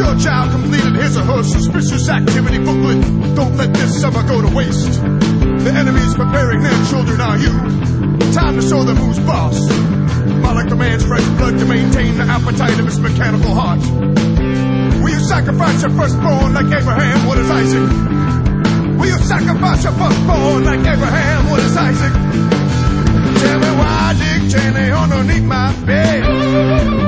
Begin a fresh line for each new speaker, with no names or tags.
Your child completed his or her suspicious activity booklet. Don't let this summer go to waste. The enemy's preparing their children, are you? Time to show them who's boss. Moloch demands fresh blood to maintain the appetite of his mechanical heart. Will you sacrifice your firstborn like Abraham? What is Isaac? Will you sacrifice your firstborn like Abraham? What is Isaac? Tell me why Dick Cheney underneath my bed.